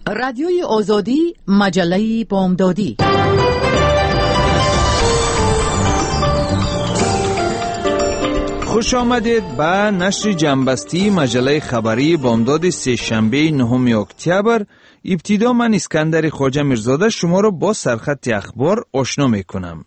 رادیوی آزادی، مجله بامدادی. خوش آمدید به نشر جنبستی مجله خبری بامداد سه‌شنبه 9 اکتبر. ابتدا من اسکندر خواجه میرزاده شما را با سرخط اخبار آشنا میکنم.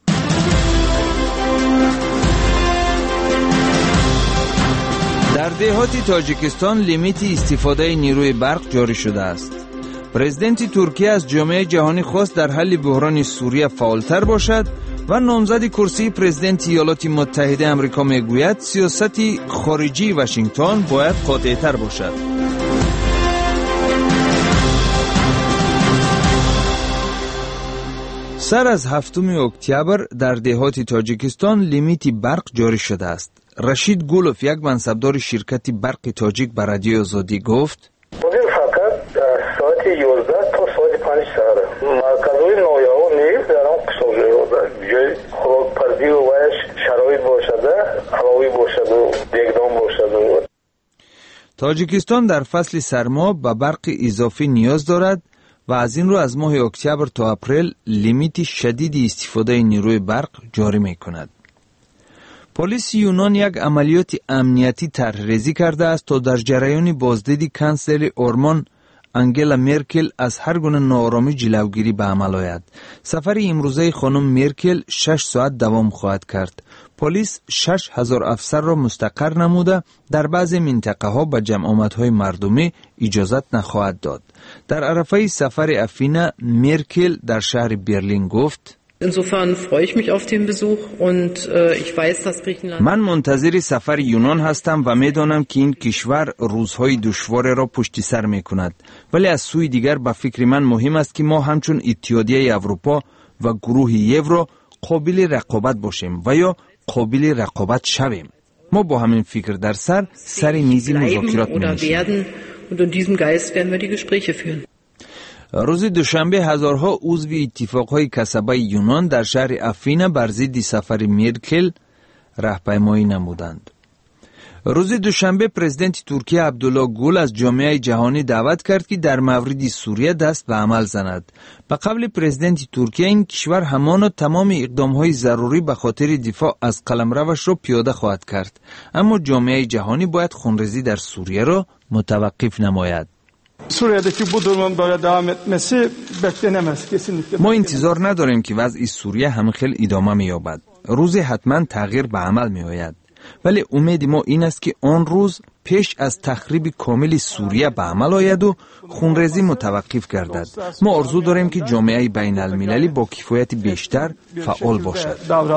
در دهات تاجیکستان لیمیت استفاده نیروی برق جاری شده است. پرزیدنت ترکیه از جامعه جهانی خواست در حل بحران سوریه فعالتر باشد و نامزد کرسی پرزیدنت ایالات متحده آمریکا میگوید سیاست خارجی واشنگتن باید قاطع‌تر باشد. سر از 7 اکتبر در دهات تاجیکستان لیمیت برق جاری شده است. رشید گولوف، یک منصبدار شرکت برق تاجیک، به رادیو آزادی گفت: فقط ساعت 11 تا ساعت 5 ساعت مرکزهای نویاو نیز در آن قسم جای خوراکپزی و ویش شرایط باشد، هوایی باشد و دیگدان باشد. تاجیکستان در فصل سرما به برق اضافی نیاز دارد و از این رو از ماه اکتبر تا اپریل لیمیت شدید استفاده نیروی برق جاری می کند. پلیس یونان یک عملیات امنیتی طرح‌ریزی کرده است تا در جریان بازدید کانسلر آلمان انگلا مرکل از هر گونه ناآرامی جلوگیری به عمل آید. سفر امروزه خانم مرکل 6 ساعت دوام خواهد کرد. پلیس 6000 افسر را مستقر نموده در بعضی منطقه ها به جمع آمدهای مردمی اجازت نخواهد داد. در عرفه سفر افینا مرکل در شهر برلین گفت: Insofern freue ich mich auf den Besuch und ich weiß, dass Griechenland من منتظر سفر یونان هستم و میدانم که این کشور روزهای دشوار را پشت سر میکند، ولی از سوی دیگر به فکر من مهم است که ما همچون اتحادیه اروپا و گروه یورو قابل رقابت باشیم و یا قابل رقابت شویم. ما با همین فکر در سر میز مذاکرات می‌نشینیم. und in diesem Geist werden wir die Gespräche führen. روز دوشنبه هزارها عضو اتفاقهای کسبه یونان در شهر افینا بر ضد سفر مرکل راهپیمایی نمودند. روز دوشنبه پرزیدنت ترکیه عبدالله گل از جامعه جهانی دعوت کرد که در مورد سوریه دست به عمل زند. به قول پرزیدنت ترکیه این کشور همانا تمام اقدامهای ضروری به خاطر دفاع از قلمروش را پیاده خواهد کرد، اما جامعه جهانی باید خونریزی در سوریه را متوقف نماید. Suriye'deki bu durumun böyle devam etmesi beklenemez kesinlikle. ما انتظار نداریم که وضع سوریه همخیل ادامه می‌یابد. روزی حتما تغییر به عمل می‌آید. ولی امید ما این است که آن روز پیش از تخریب کامل سوریه به عمل آید و خونریزی متوقف گردد. ما آرزو داریم که جامعه بین المللی با کفایت بیشتر فعال باشد.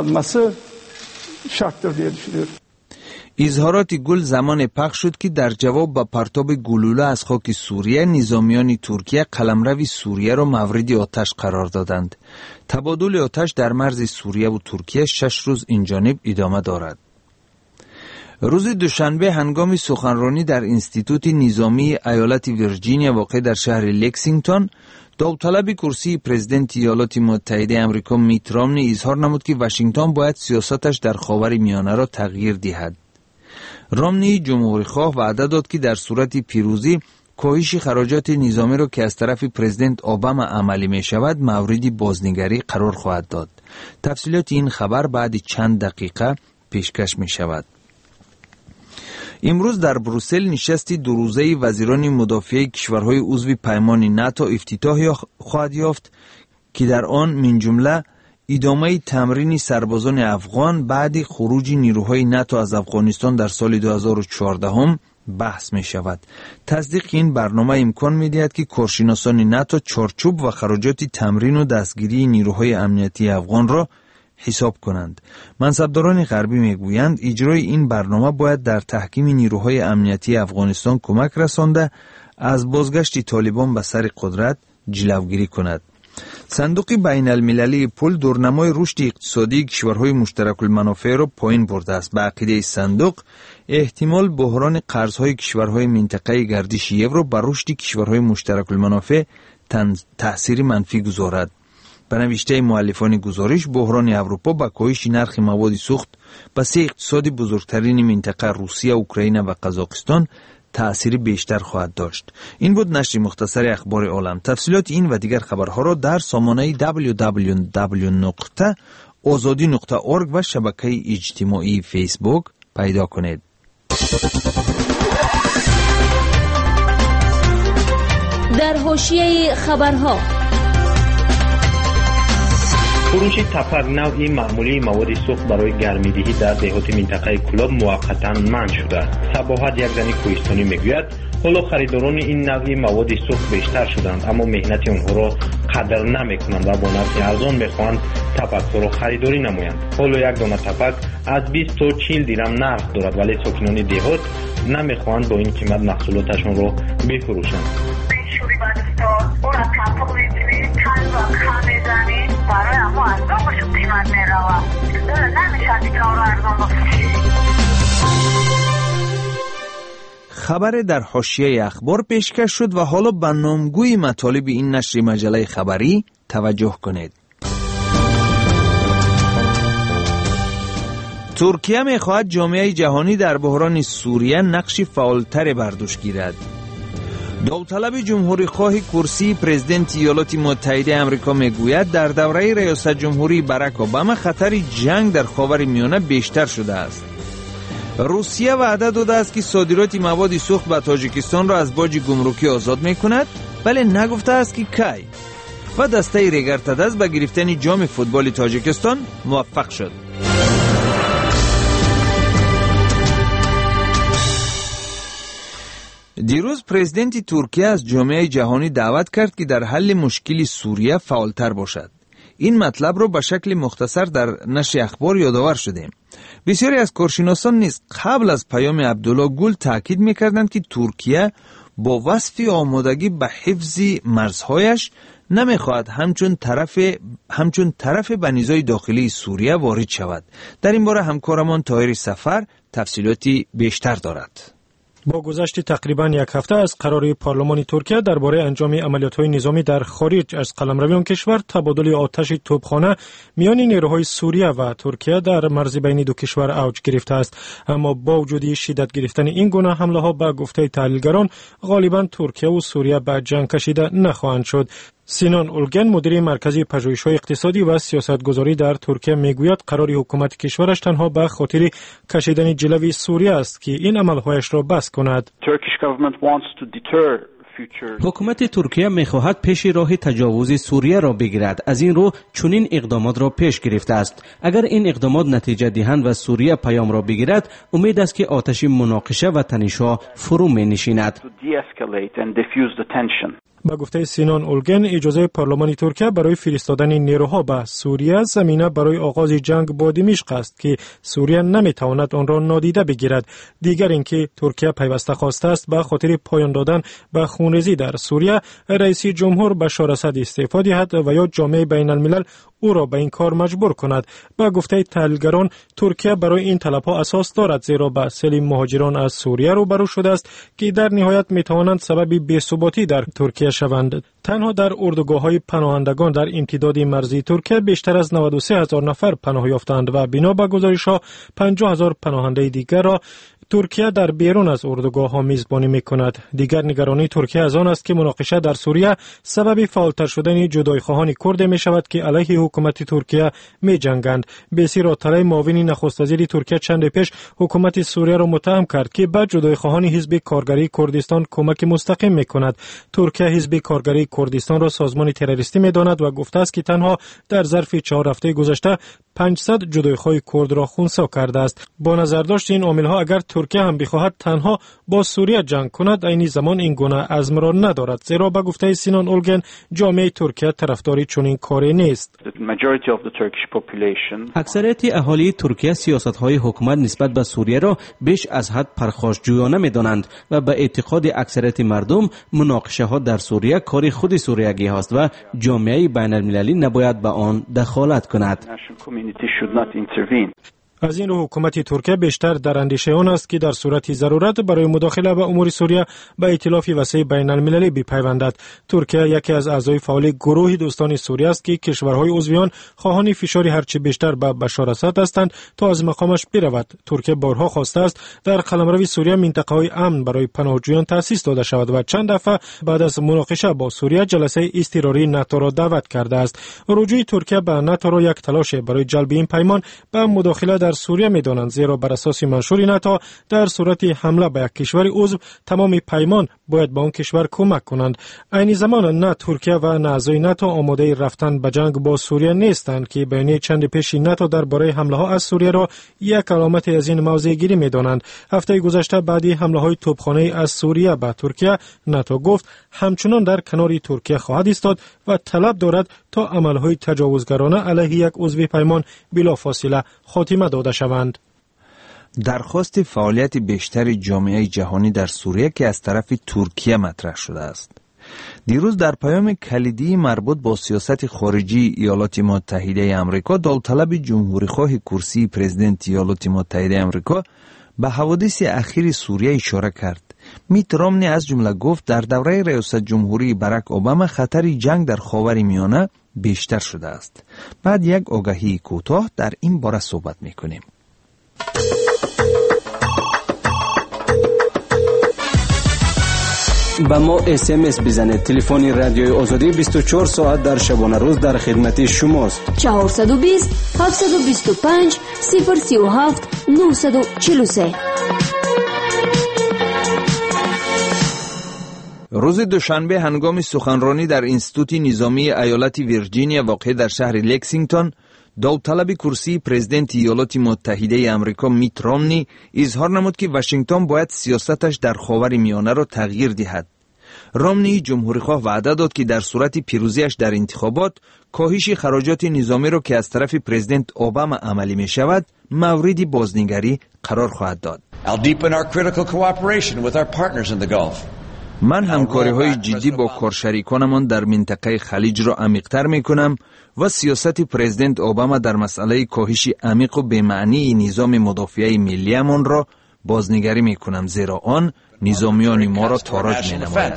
اظهارات گل زمان پخش شد که در جواب به پرتاب گلوله از خاک سوریه نظامیان ترکیه قلمرو سوریه را مورد آتش قرار دادند. تبادل آتش در مرز سوریه و ترکیه 6 روز این جانب ادامه دارد. روز دوشنبه هنگام سخنرانی در انستیتوت نظامی ایالت ویرجینیا واقع در شهر لکسینگتون، داوطلب کرسی پرزیدنت ایالات متحده آمریکا میت رامنی اظهار نمود که واشنگتن باید سیاستش در خاور میانه را تغییر دهد. رامنی جمهوری‌خواه وعده داد که در صورت پیروزی کاهش خراجات نظامی را که از طرف پرزیدنت اوباما عملی می شود مورد بازنگری قرار خواهد داد. تفصیلات این خبر بعد چند دقیقه پیشکش می شود. امروز در بروسل نشست دو روزه وزیران مدافع کشورهای عضو پیمان ناتو افتتاح خواهد یافت که در آن من جمله ادامه تمرین سربازان افغان بعد خروج نیروهای ناتو از افغانستان در سال 2014 بحث می شود. تصدیق این برنامه امکان می دهد که کارشناسان ناتو چارچوب و خراجات تمرین و دستگیری نیروهای امنیتی افغان را حساب کنند. منصبداران غربی میگویند اجرای این برنامه باید در تحکیم نیروهای امنیتی افغانستان کمک رسانده از بازگشت طالبان به سر قدرت جلوگیری کند. صندوق بین المللی پول دورنمای رشد اقتصادی کشورهای مشترک المنافع را پایین برده است. به عقیده صندوق احتمال بحران قرضهای کشورهای منطقه گردش یورو بر رشد کشورهای مشترک المنافع تأثیر منفی گذارد. به نوشته مؤلفان گزارش، بحران اروپا با کاهش نرخ مواد سوخت به سه اقتصاد بزرگترین منطقه روسیه، اوکراین و قزاقستان تأثیر بیشتر خواهد داشت. این بود نشر مختصر اخبار عالم. تفصیلات این و دیگر خبرها را در سامانه www.azadi.org و شبکه اجتماعی فیسبوک پیدا کنید. در حاشیه خبرها، فروش تپک نوعی معمولی مواد سوخت برای گرمیدهی در دهات منطقه کلاب موقتا منع شده. صباحت یک زن کوهستانی میگوید حالا خریداران این نوعی مواد سوخت بیشتر شدند، اما مهنت آنها را قدر نمیکنند و با نرخ ارزان میخواهند تپک را خریداری نمایند. حالا یک دانه تپک از 20 تا 40 درم نرخ دارد، ولی ساکنان دهات نمیخواهند با این قیمت محصولاتشان را بفروشند. اون از کمپا میتونی چند وقت خمیزنی برای اما از دامشون قیمت میروم نمیشه دیگه رو ارزان بفروشی. خبر در حاشیه اخبار پیشکش شد و حالا به نامگوی مطالب این نشر مجله خبری توجه کنید. ترکیه می‌خواهد جامعه جهانی در بحران سوریه نقشی فعالتر بر دوش گیرد. داوطلب جمهوری خواه کرسی پرزیدنت ایالات متحده آمریکا میگوید در دوره ریاست جمهوری باراک اوباما خطر جنگ در خاورمیانه بیشتر شده است. روسیه وعده داده است که صادرات مواد سوخت به تاجیکستان را از باج گمرکی آزاد میکند، ولی نگفته است که کی. و دسته ریگرتدز به گرفتن جام فوتبال تاجیکستان موفق شد. دیروز پرزیدنت ترکیه از جامعه جهانی دعوت کرد که در حل مشکل سوریه فعالتر باشد. این مطلب رو به شکل مختصر در نشر اخبار یادآور شدیم. بسیاری از کارشناسان نیز قبل از پیام عبدالله گل تاکید می‌کردند که ترکیه با وصف آمادگی به حفظ مرزهایش نمی‌خواهد همچون طرف به نیزه داخلی سوریه وارد شود. در این باره همکارمان طاهر سفر تفصیلاتی بیشتر دارد. با گذشت تقریباً یک هفته از قراری پارلمان ترکیه درباره انجام عملیات‌های نظامی در خارج از قلمرو آن کشور، تبادل آتش توپخانه میان نیروهای سوریه و ترکیه در مرز بین دو کشور اوج گرفته است. اما با وجود شدت گرفتن این گونه حمله‌ها به گفته تحلیلگران، غالباً ترکیه و سوریه به جنگ کشیده نخواهند شد. سینان اولگن مدیر مرکزی پژوهش‌های اقتصادی و سیاستگذاری در ترکیه میگوید قرار حکومت کشورش تنها به خاطر کشیدن جلوی سوریه است که این عملهایش را بس کند. حکومت ترکیه می‌خواهد پیش راه تجاوز سوریه را بگیرد. از این رو چنین اقدامات را پیش گرفته است. اگر این اقدامات نتیجه دهند و سوریه پیام را بگیرد، امید است که آتش مناقشه و تنش‌ها فرو می‌نشیند. با گفته سینان اولگن، اجازه پارلمان ترکیه برای فرستادن نیروها به سوریه زمینه برای آغاز جنگ با دمشق است که سوریه نمیتواند آن را نادیده بگیرد. دیگر اینکه ترکیه پیوسته خواسته است به خاطر پایان دادن به خونریزی در سوریه رئیس جمهور بشار اسد استعفا دهد و یا جامعه بین الملل او را به این کار مجبور کند. با گفته تحلیلگران، ترکیه برای این طلبها اساس دارد، زیرا به سیل مهاجران از سوریه روبرو شده است که در نهایت میتوانند سبب بی‌ثباتی در ترکیه شوند. تنها در اردوگاه‌های پناهندگان در امتداد مرزی ترکیه بیشتر از 93,000 نفر پناه یافتند و بنا به گزارش‌ها 50,000 پناهنده دیگر را ترکیه در بیرون از اردوگاه‌ها میزبانی می‌کند. دیگر نگرانی ترکیه از آن است که مناقشه در سوریه سبب فعالتر شدن جدایخواهان کرد می‌شود که علیه حکومت ترکیه می‌جنگند. بسیر آتلای معاون نخست وزیر ترکیه چند پیش حکومت سوریه را متهم کرد که به جدایخواهان حزب کارگری کردستان کمک مستقیم می‌کند. ترکیه حزب کارگری کردستان را سازمان تروریستی می‌داند و گفته است که تنها در ظرف 4 هفته گذشته 500 جدایخواه کرد را خنثی کرده است. با نظر داشت این عامل‌ها اگر ترکیه هم بخواهد تنها با سوریه جنگ کند، عین زمان این گونه عزم را ندارد، زیرا به گفته سینان اولگن جامعه ترکیه طرفدار چنین کاری نیست. اکثریت اهالی ترکیه سیاست‌های حکومت نسبت به سوریه را بیش از حد پرخاشجویانه می‌دانند و به اعتقاد اکثریت مردم مناقشه‌ها در سوریه کار خود سوریگی است و جامعه بین‌المللی نباید به آن دخالت کند. از این رو حکومت ترکیه بیشتر در اندیشه آن است که در صورت ضرورت برای مداخله به امور سوریه به ائتلاف وسیع بین المللی بپیوندد. ترکیه یکی از اعضای فعال گروه دوستان سوریه است که کشورهای عضو آن خواهان فشاری هرچه بیشتر به بشار اسد هستند تا از مقامش برود. ترکیه بارها خواسته است در قلمرو سوریه منطقه‌های امن برای پناهجویان تأسیس داده شود و چند دفعه بعد از مناقشه با سوریه جلسه اضطراری ناتو را دعوت کرده است. رجوع ترکیه به ناتو را یک تلاش برای جلب این پیمان به مداخله در سوریه می‌دانند، زیرا بر اساس منشور ناتو در صورت حمله به یک کشور عضو تمام پیمان باید به آن کشور کمک کنند. عین زمان نه ترکیه و نه اعضای ناتو آماده رفتن به جنگ با سوریه نیستند که بیانیه چند پیش ناتو درباره حمله ها از سوریه را یک علامت از این موضوع گیری می‌دانند. هفته گذشته بعد حمله های توپخانه از سوریه به ترکیه، ناتو گفت همچنان در کنار ترکیه خواهد ایستاد و طلب دارد تا عملهای تجاوزگرانه علیه یک عضو پیمان بلافاصله خاتمه داده شوند. درخواست فعالیت بیشتر جامعه جهانی در سوریه که از طرف ترکیه مطرح شده است. دیروز در پیام کلیدی مربوط با سیاست خارجی ایالات متحده آمریکا، داوطلب جمهوریخواه کرسی پرزیدنت ایالات متحده آمریکا به حوادث اخیر سوریه اشاره کرد. میت رامنی از جمله گفت در دوره ریاست جمهوری باراک اوباما خطر جنگ در خاورمیانه بیشتر شده است. بعد یک آگهی کوتاه در این باره صحبت میکنیم. با ما SMS بزنید. تلفن رادیوی آزادی 24 ساعت در شبانه روز در خدمت شماست. 420 725 037 943. روز دوشنبه هنگام سخنرانی در انستیتوت نظامی ایالت ویرجینیا واقع در شهر لکسینگتون، داوطلب کرسی پرزیدنت ایالات متحده آمریکا میت رامنی اظهار نمود که واشنگتن باید سیاستش در خاورمیانه را تغییر دهد. رامنی جمهوریخواه وعده داد که در صورت پیروزیش در انتخابات، کاهش خراجات نظامی را که از طرف پرزیدنت اوباما عملی می شود مورد بازنگری قرار خواهد داد. من همکاری‌های جدی با کارشریکانمان در منطقه خلیج را عمیق‌تر می‌کنم و سیاست پرزیدنت اوباما در مسئله کاهش عمیق و بی‌معنی نظام مدافعه ملی‌مان را بازنگری می‌کنم، زیرا آن نظامیان ما را تاراج می‌نماید.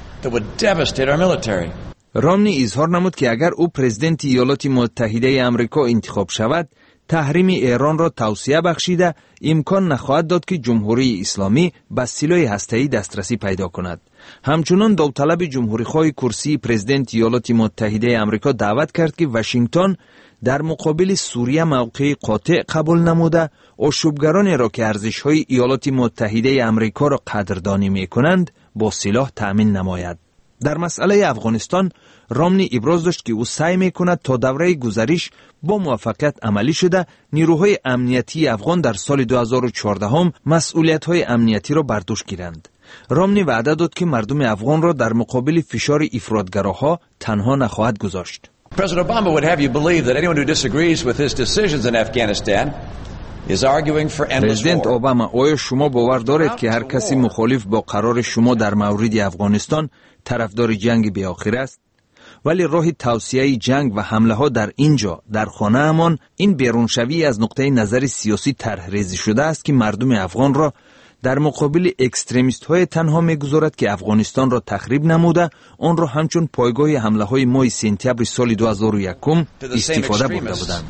رامنی اظهار نمود که اگر او پرزیدنت ایالات متحده آمریکا انتخاب شود، تحریم ایران را توسعه بخشیده امکان نخواهد داد که جمهوری اسلامی به سلاح هسته‌ای دسترسی پیدا کند. همچنان داوطلب جمهوریخواه کرسی پرزیدنت ایالات متحده آمریکا دعوت کرد که واشنگتن در مقابل سوریه موقع قاطع قبول نموده آشوبگرانی را که ارزش‌های ایالات متحده آمریکا را قدردانی می‌کنند با سلاح تأمین نماید. در مسئله افغانستان، رامنی ابراز داشت که او سعی می‌کند تا دوره گذشته با موفقیت عملی شده نیروهای امنیتی افغان در سال 2014 هم مسئولیت‌های امنیتی را بر دوش گیرند. رامنی وعده داد که مردم افغان را در مقابل فشار افراطگراها تنها نخواهد گذاشت. President Obama would have you believe that anyone who disagrees with his decisions in Afghanistan is arguing for endless war. پرزیدنت اوباما، آیا شما باور دارید که هر کسی مخالف با قرار شما در مورد افغانستان طرفدار جنگ بی آخر است؟ ولی راه توسعه جنگ و حمله ها در اینجا در خانه امان این بیرونشوی از نقطه نظر سیاسی طرح ریزی شده است که مردم افغان را در مقابل اکستریمیست های تنها میگذارد که افغانستان را تخریب نموده آن را همچون پایگاه حمله های ماه سپتامبر سال 2001 استفاده برده بودند.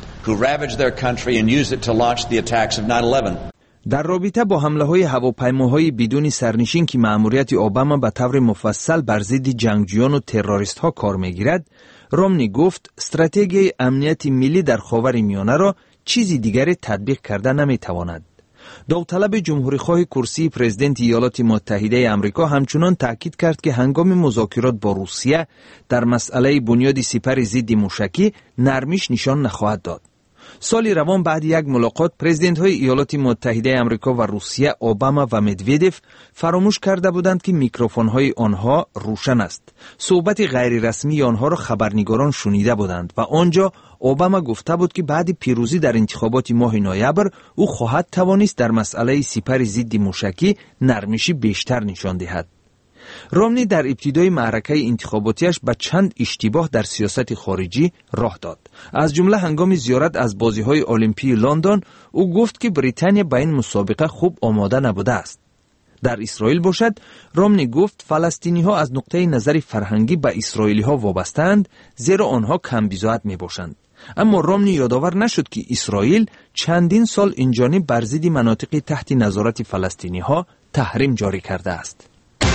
در رابطه با حمله های هواپیماهای بدون سرنشین که مأموریت اوباما به طور مفصل بر ضد جنگجویان و تروریست ها کار میگیرد، رامنی گفت استراتژی امنیت ملی در خاورمیانه را چیزی دیگری تطبیق کرده نمیتواند. داوطلب جمهوریخواه کرسی پرزیدنت ایالات متحده آمریکا همچنان تاکید کرد که هنگام مذاکرات با روسیه در مسئله بنیاد سپر ضد موشکی نرمیش نشان نخواهد داد. سال روان بعد یک ملاقات پرزیدنت های ایالات متحده آمریکا و روسیه اوباما و مدودف فراموش کرده بودند که میکروفون های آنها روشن است. صحبت غیر رسمی آنها را خبرنگاران شنیده بودند و آنجا اوباما گفته بود که بعد پیروزی در انتخابات ماه نوامبر او خواهد توانست در مسئله سپر ضد موشکی نرمشی بیشتر نشان دهد. رومنی در ابتدای معرکه انتخاباتیش به چند اشتباه در سیاست خارجی راه داد. از جمله هنگام زیارت از بازی‌های المپی لندن او گفت که بریتانیا به این مسابقه خوب آماده نبوده است. در اسرائیل باشد، رومنی گفت فلسطینی‌ها از نقطه نظر فرهنگی به اسرائیلی‌ها وابسته‌اند، زیرا آنها کم بضاعت می‌باشند. اما رومنی یادآور نشد که اسرائیل چندین سال اینجانب بر ضد مناطق تحت نظارت فلسطینی‌ها تحریم جاری کرده است.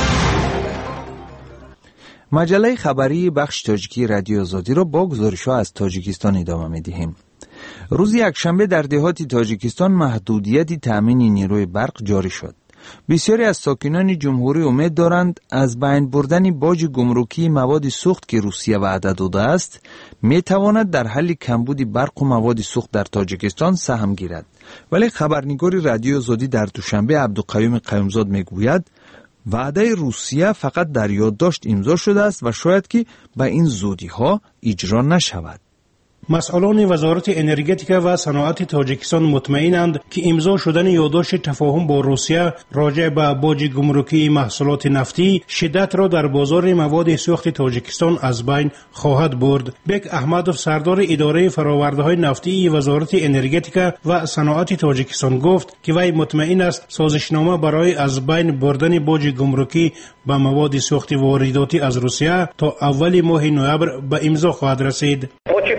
مجله خبری بخش تاجیکی رادیو آزادی را با گزارش‌ها از تاجیکستان ادامه می‌دهیم. روز یکشنبه در دهات تاجیکستان محدودیت تامین نیروی برق جاری شد. بسیاری از ساکنان جمهوری امید دارند از بین بردن باج گمرکی مواد سوخت که روسیه وعده داده است میتواند در حل کمبود برق و مواد سوخت در تاجیکستان سهم گیرد. ولی خبرنگار رادیو آزادی در دوشنبه عبدالقیوم قیومزاد میگوید وعده روسیه فقط در یادداشت امضا شده است و شاید که به این زودی ها اجرا نشود. مسئولان وزارت انرژتیک و صنعت تاجیکستان مطمئنند که امضا شدن یادداشت تفاهم با روسیه راجع به باج گمرکی محصولات نفتی شدت را در بازار مواد سوخت تاجیکستان از بین خواهد برد. بک احمدوف سردار اداره فرآورده‌های نفتی وزارت انرژتیک و صنعت تاجیکستان گفت که وی مطمئن است سازشنامه برای از بین بردن باج گمرکی به مواد سوخت وارداتی از روسیه تا اول ماه نوامبر به امضا خواهد رسید.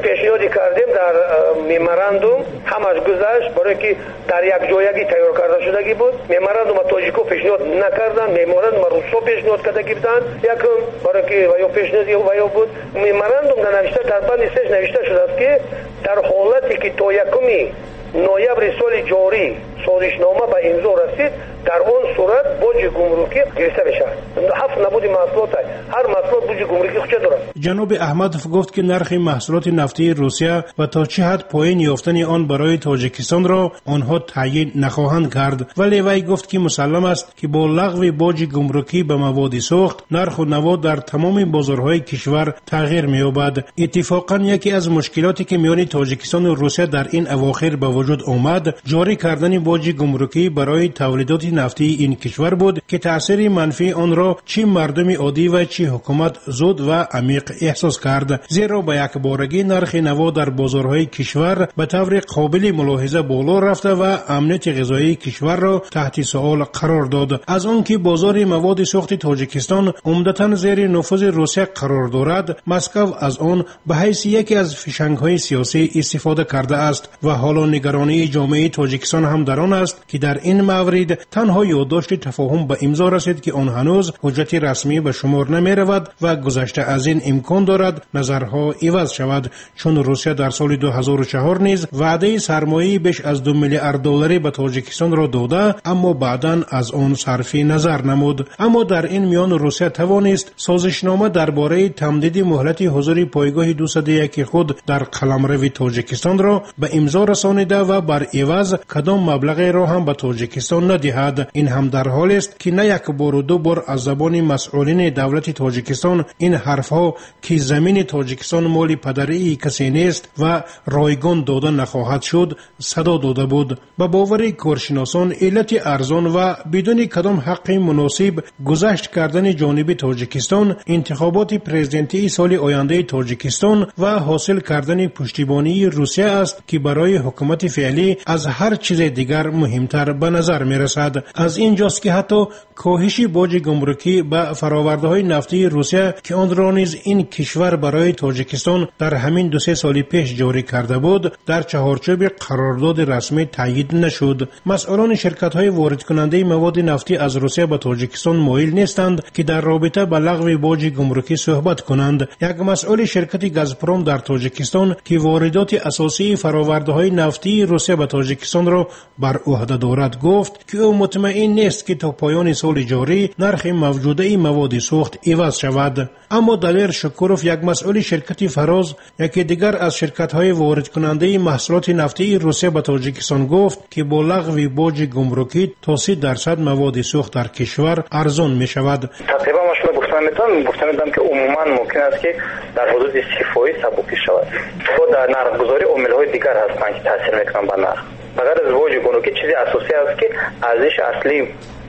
کردیم در ممورندوم همش گذشت برای که در یک جایگی تیار کرده شدگی بود. ممورندوم تاجیکو پیشنهاد نکردن، ممورندوم روسو پیشنهاد کرده بودند. یکم برای که ویو پیشنهاد ویو بود. ممورندوم در نوشته در بند 3 نوشته شده است که در حالتی که تا یکمی نوامبر سال جاری سازشنامه به امضا رسید در اون صورت باج گمرکی گرفته میشه. 7 نمود محصولات هر محصول باج گمرکی خودش داره. جناب احمدوف گفت که نرخ محصولات نفتی روسیه و تا چه حد پایین یافتن آن برای تاجیکستان را آنها تعیین نخواهند کرد، ولی وی گفت که مسلم است که با لغو باج گمرکی به مواد سوخت نرخ و نوا در تمام بازارهای کشور تغییر می‌یابد. اتفاقا یکی از مشکلاتی که میان تاجیکستان و روسیه در این اواخر به وجود آمد جاری کردن باج گمرکی برای تولیدات نفتی این کشور بود که تأثیر منفی آن را چه مردم عادی و چه حکومت زود و عمیق احساس کرد، زیرا به یک بارگی نرخ نوا در بازارهای کشور به طور قابل ملاحظه بالا رفته و امنیت غذایی کشور را تحت سوال قرار داد. از آن که بازار مواد سوخت تاجیکستان عمدتاً زیر نفوذ روسیه قرار دارد، مسکو از آن به حیث یکی از فشنگ‌های سیاسی استفاده کرده است و حالا نگرانی جامعه تاجیکستان هم در آن است که در این مورد تنها یادداشت تفاهم به امضا رسید که آن هنوز حجت رسمی به شمار نمی رود و گذشته از این امکان دارد نظرها عوض شود، چون روسیه در سال 2004 نیز وعده سرمایه بیش از 2 میلیارد دلاری به تاجیکستان را داده اما بعداً از آن صرف نظر نمود. اما در این میان روسیه توانست سازشنامه درباره تمدید مهلت حضور پایگاه 201 خود در قلمرو تاجیکستان را به امضا رسانیده و بر عوض کدام مبلغ را هم به تاجیکستان ندهد. این هم در حال است که نه یک بار و دو بار از زبان مسئولین دولت تاجیکستان این حرفها که زمین تاجیکستان مال پدری کسی نیست و رایگان داده نخواهد شد صدا داده بود. به باور کارشناسان علت ارزان و بدون کدام حق مناسب گذشت کردن جانب تاجیکستان انتخابات پرزیدنتی سال آینده تاجیکستان و حاصل کردن پشتیبانی روسیه است که برای حکومت فعلی از هر چیز دیگر مهمتر به نظر می رسد. از اینجاست که حتی کاهش باج گمرکی به فرآورده‌های نفتی روسیه که آن را نیز این کشور برای تاجیکستان در همین 2-3 سال پیش جاری کرده بود در چهارچوب قرارداد رسمی تایید نشد. مسئولان شرکت‌های وارد کننده مواد نفتی از روسیه به تاجیکستان مایل نیستند که در رابطه با لغو باج گمرکی صحبت کنند. یک مسئول شرکت گازپروم در تاجیکستان که واردات اساسی فرآورده‌های نفتی روسیه به تاجیکستان را بر عهده دارد گفت که او مطمئن نیست که تا پایان سال جاری نرخ موجوده مواد سوخت عوض شود. اما دلیر شکوروف یک مسئول شرکت فراز یکی دیگر از شرکت‌های وارد کننده محصولات نفتی روسیه به تاجیکستان گفت که با لغو باج گمرکی تا 30% مواد سوخت در کشور ارزان می شود. تقریبا ما گفتم که عموما ممکن است که در حدود 30% سبک شود. خود در نرخ گذاری عامل‌های دیگر هستند که تاثیر می‌کنند بر نرخ. مگر از باج گمرکی چیزی اساسی است که ارزش اصلی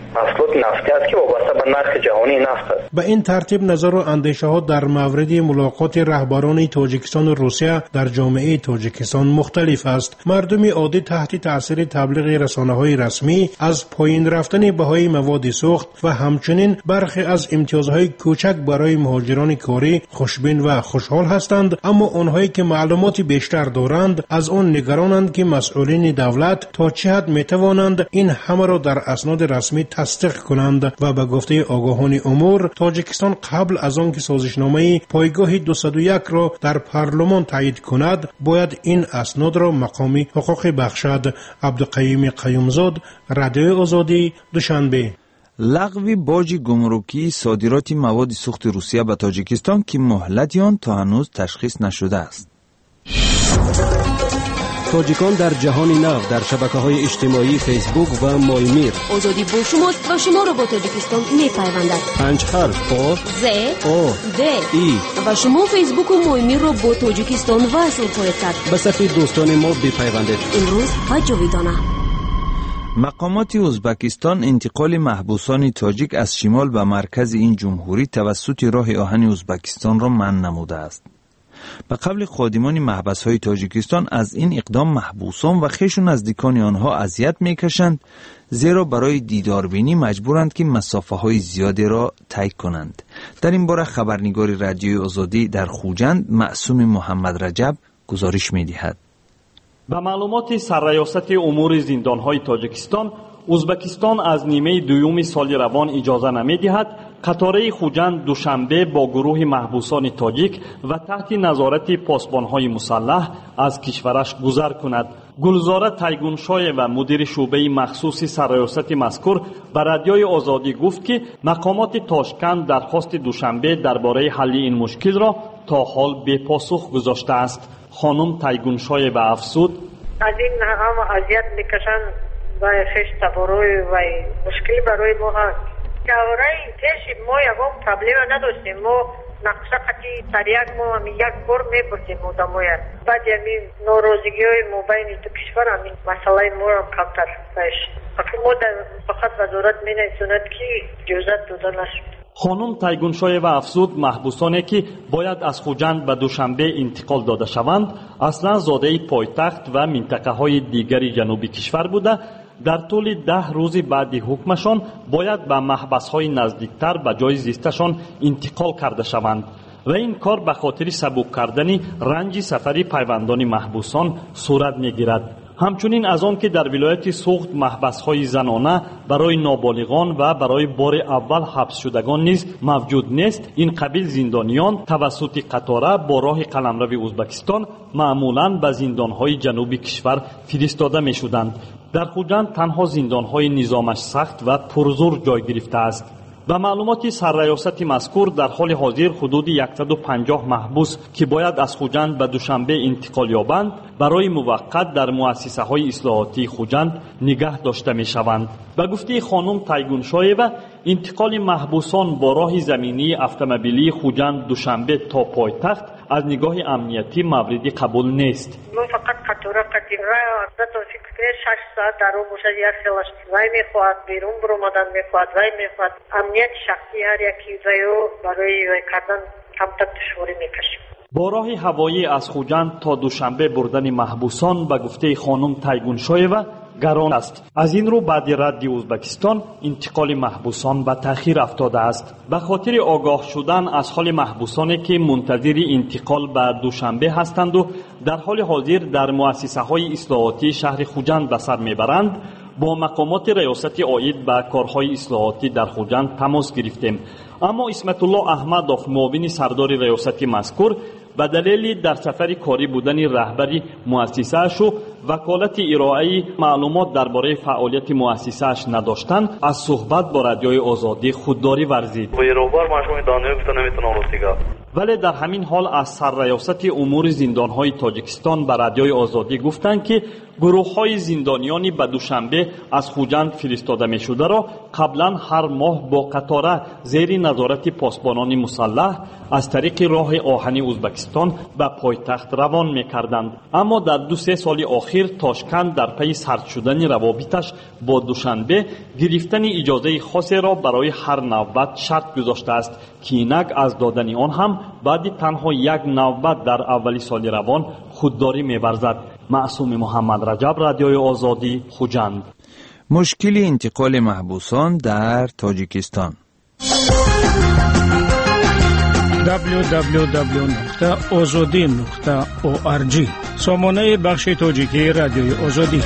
محصولات نفتی است که وابسته به نرخ جهانی نفت است. به این ترتیب نظر و اندیشه ها در مورد ملاقات رهبران تاجیکستان و روسیه در جامعه تاجیکستان مختلف است. مردم عادی تحت تاثیر تبلیغ رسانه‌های رسمی از پایین رفتن بهای مواد سوخت و همچنین برخی از امتیازهای کوچک برای مهاجران کاری خوشبین و خوشحال هستند، اما آنهایی که معلومات بیشتر دارند از آن نگرانند که مسئولین دولت تا چه حد میتوانند این همه را در اسناد رسمی تصدیق کنند و به گفته آگاهان امور تاجیکستان قبل از آن که سازشنامه پایگاه 201 را در پارلمان تایید کند باید این اسناد را مقامی حقوقی بخشد. عبدالقیوم قیومزاد، رادیو آزادی، دوشنبه. لغو باج گمرکی صادرات مواد سوخت روسیه به تاجیکستان که مهلت آن تا هنوز تشخیص نشده است. تاجیکان در جهان نو در شبکه‌های اجتماعی فیسبوک و مایمیر. آزادی با شماست و شما را با تاجیکستان می‌پیوندد. 5 حرف آ ز او د ای و شما فیسبوک و مایمیر را با تاجیکستان وصل خواهید کرد. به صفحه دوستان ما بپیوندید. امروز و جاویدانه. مقامات ازبکستان انتقال محبوسان تاجیک از شمال به مرکز این جمهوری توسط راه آهن ازبکستان را منع نموده است. به قبل خادمان محبس‌های تاجیکستان از این اقدام محبوسان و خویش و نزدیکان آنها اذیت می‌کشند، زیرا برای دیداربینی مجبورند که مسافه‌های زیادی را طی کنند. در این باره خبرنگار رادیوی آزادی در خوجند معصوم محمد رجب گزارش می‌دهد. به معلومات سرریاست امور زندان‌های تاجیکستان، ازبکستان از نیمه دوم سال روان اجازه نمی‌دهد قطاره خوجند دوشنبه با گروه محبوسان تاجیک و تحت نظارت پاسبان‌های مسلح از کشورش گذر کند. گلزاره تایگونشای و مدیر شعبه مخصوص سرریاست مذکور به رادیوی آزادی گفت که مقامات تاشکند درخواست دوشنبه درباره حل این مشکل را تا حال بی پاسخ گذاشته است. خانم تایگونشای و افسود از این همه اذیت میکشند و خیش تباروی و مشکلی برای ما هست. جوارای پیش ما یکم پرابلم نداشتیم. ما نقشه قطعی تریاک ما هم یک بار میپرسیم مدامویت. بعد همین ناراضگی های ما بین دو کشور همین مسئله ما هم کمتر پیش. ما فقط وزارت مینیسوند که جوزت داده نشد. خانم تایگونشای و افزود محبوسانی که باید از خوجند به دوشنبه انتقال داده شوند اصلا زاده پایتخت و منطقه های دیگری جنوبی کشور بوده. در طول 10 روز بعد حکمشان باید به محبس های نزدیکتر به جای زیستشان انتقال کرده شوند و این کار به خاطر سبک کردن رنج سفری پیوندان محبوسان صورت میگیرد. همچنین از آن که در ولایت سوخت محبس های زنانه برای نابالغان و برای بار اول حبس شدگان نیز موجود نیست، این قبیل زندانیان توسط قطاره با راه قلمرو ازبکستان معمولاً به زندانهای جنوبی کشور فرستاده می شدند. در خوجند تنها زندانهای نظامش سخت و پرزور جای گرفته است. به معلومات سرریاست مذکور در حال حاضر حدود 150 محبوس که باید از خوجند به دوشنبه انتقال یابند برای موقت در مؤسسه های اصلاحاتی خوجند نگه داشته می شوند. به گفته خانم تایگونشایو انتقال محبوسان با راه زمینی اتومبیلی خوجند دوشنبه تا پایتخت از نگاه امنیتی موردی قبول نیست. ما فقط قطاره قطیره تا فکر 6 ساعت در رو باشه یک سلش وای میخواد بیرون برآمدن میخواد وای میخواد امنیت شخصی هر یکی برای وای کردن کمتر دشواری میکشه. با راه هوایی از خوجند تا دوشنبه بردن محبوسان به گفته خانم تایگونشایو گران است. از این رو بعد رد ازبکستان انتقال محبوسان به تأخیر افتاده است. به خاطر آگاه شدن از حال محبوسانی که منتظر انتقال به دوشنبه هستند و در حال حاضر در مؤسسه های اصلاحاتی شهر خوجند به سر میبرند، با مقامات ریاست عاید به کارهای اصلاحاتی در خوجند تماس گرفتیم، اما اسمت الله احمدوف معاون سردار ریاست مذکور به دلیل در سفر کاری بودن رهبری مؤسسه‌اش و وکالت ارائه معلومات درباره فعالیت مؤسسه‌اش نداشتن از صحبت با رادیوی آزادی خودداری ورزید. و ولی در همین حال از سرریاست امور زندانهای تاجیکستان به رادیوی آزادی گفتند که گروه‌های زندانیانی به دوشنبه از خوجند فرستاده می‌شده را قبلا هر ماه با قطاره زیر نظارت پاسبانان مسلح از طریق راه آهنی ازبکستان به پایتخت روان می‌کردند. اما در 2-3 سال اخیر تاشکند در پی سرد شدن روابطش با دوشنبه گرفتن اجازه خاصی را برای هر نوبت شرط گذاشته است که اینک از دادن آن هم بعد تنها یک نوبت در اولی سال روان خودداری می‌ورزد. معصوم محمد رجب، رادیوی آزادی، خوجند. مشکل انتقال محبوسان در تاجیکستان. www.azadi.org سامانه بخش تاجیکی رادیوی آزادی.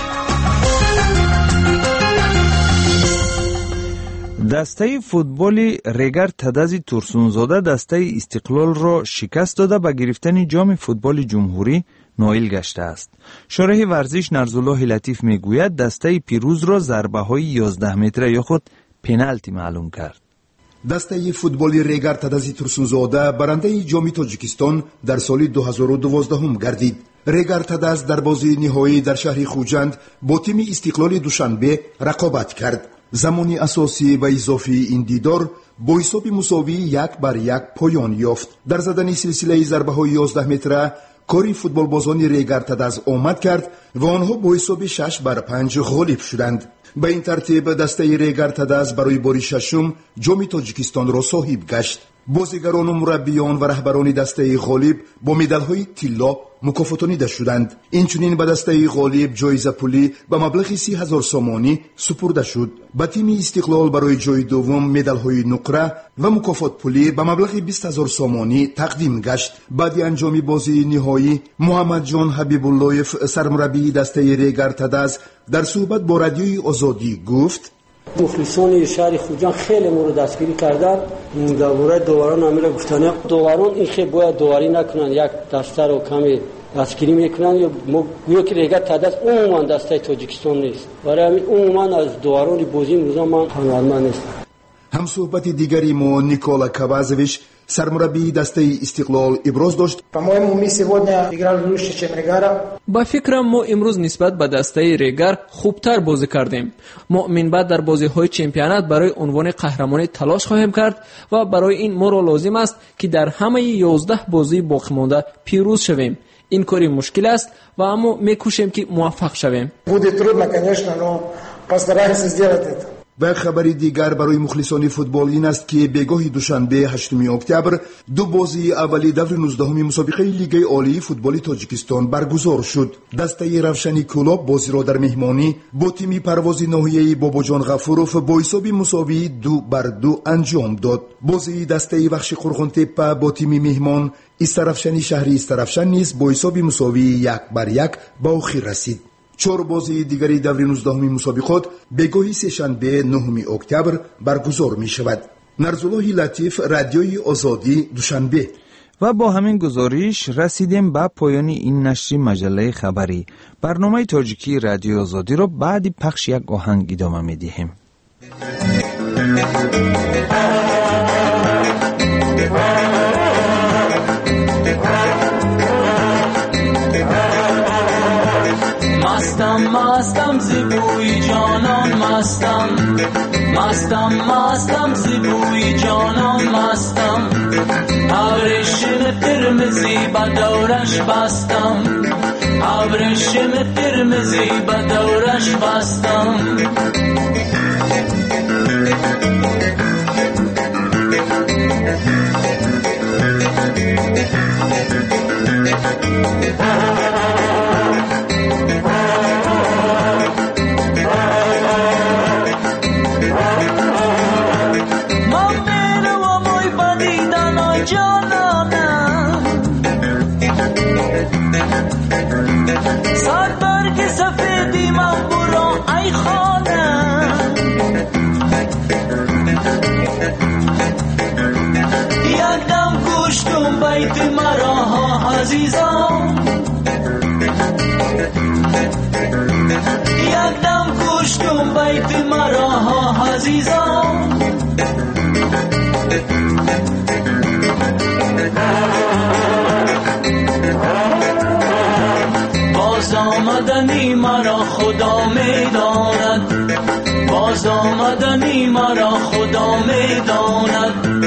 دسته فوتبال ریگر تدازی ترسونزاده دسته استقلال را شکست داده به گرفتن جام فوتبال جمهوری نائل گشته است. شارح ورزش نرزالله لطیف میگوید دسته پیروز را ضربه های 11 متره یا خود پنالتی معلوم کرد. دسته فوتبال ریگر تدازی ترسونزاده برنده جام تاجیکستان در سال 2012 گردید. ریگر تداز در بازی نهایی در شهر خوجند با تیم استقلال دوشنبه رقابت کرد. زمانی اساسی و اضافی این دیدار با حساب مساوی 1-1 پایان یافت. در زدن سلسله ضربه های 11 متره کاری فوتبال بازان ریگر تداز آمد کرد و آنها با حساب 6-5 غالب شدند. به این ترتیب دسته ریگر تداز برای باری ششم جام تاجیکستان را صاحب گشت. بازیگران و مربیان و رهبران دسته غالب با مدال‌های طلا مکافاتانیده شدند. اینچنین به دسته غالب جایزه پولی به مبلغ 30,000 سامانی سپرده شد. به تیم استقلال برای جای دوم مدال‌های نقره و مکافات پولی به مبلغ 20,000 سامانی تقدیم گشت. بعد انجام بازی نهایی محمد جان حبیب الله سرمربی دسته ریگر تداز در صحبت با رادیوی آزادی گفت: مخلصان شهر خوجند خیلی ما رو دستگیری کردن. درباره داوران هم گفتن داوران این خیلی باید داوری نکنن، یک دسته رو کمی دستگیری میکنن یا گویا که ریگر تداز عموما دسته تاجیکستان نیست. برای همین عموما از داوران بازی روزا من هنرمند نیستم. هم صحبت دیگری ما نیکولا کابازویچ سرمربی دسته استقلال ابراز داشت. با فکرم ما امروز نسبت به دسته ریگر خوبتر بازی کردیم. ما من بعد در بازی‌های چمپیونات برای عنوان قهرمانی تلاش خواهیم کرد و برای این ما را لازم است که در همه 11 بازی باقی مانده پیروز شویم. این کاری مشکل است و اما می‌کوشیم که موفق شویم. و خبر دیگر برای مخلصان فوتبال این است که بگاه دوشنبه 8 اکتبر دو بازی اولی دور 19 مسابقه لیگ عالی فوتبال تاجیکستان برگزار شد. دسته روشنی کلاب بازی را در مهمانی با تیم پرواز ناحیه‌ای باباجان غفوروف با حساب مساوی 2-2 انجام داد. بازی دسته بخش قرغن‌تپه با تیم مهمان استرفشنی شهری استرفشن نیز با حساب مساوی 1-1 به آخر رسید. 4 بازی دیگری دور 19 مسابقات بگاه سه‌شنبه 9 اکتبر برگزار می شود. نرزالله لطیف، رادیوی آزادی، دوشنبه. و با همین گزارش رسیدیم به پایان این نشر مجله خبری. برنامه تاجیکی رادیو آزادی را بعد پخش یک آهنگ ادامه می دهیم. مستم زیبوی جانان مستم زیبوی جانان مستم ابریشم قرمزی به دورش بستم ابریشم قرمزی به دورش بستم بیت مرا عزیزم یکدم گوش کن بیت مرا عزیزم آمدنی مرا خدا میداند، باز آمدنی مرا خدا میداند.